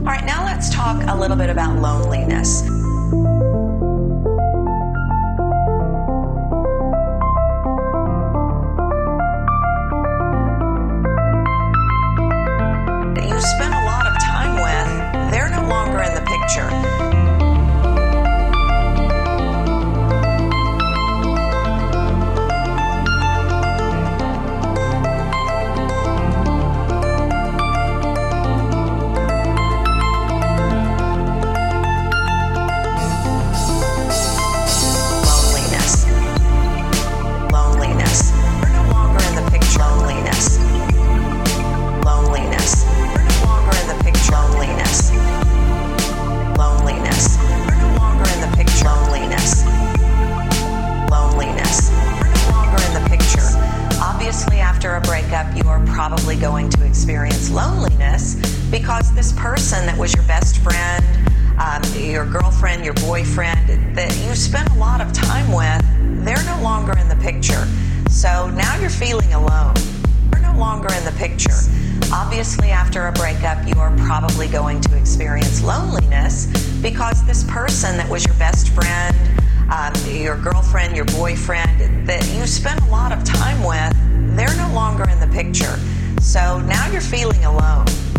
All right, now let's talk a little bit about loneliness. You spend a lot of time with, they're no longer in the picture. After a breakup, you are probably going to experience loneliness because this person that was your best friend, your girlfriend, your boyfriend, that you spent a lot of time with, they're no longer in the picture. So now you're feeling alone. They're no longer in the picture. Obviously, after a breakup, you are probably going to experience loneliness because this person that was your best friend, your girlfriend, your boyfriend, that you spent a lot of time with, they're no longer in the picture. So now you're feeling alone.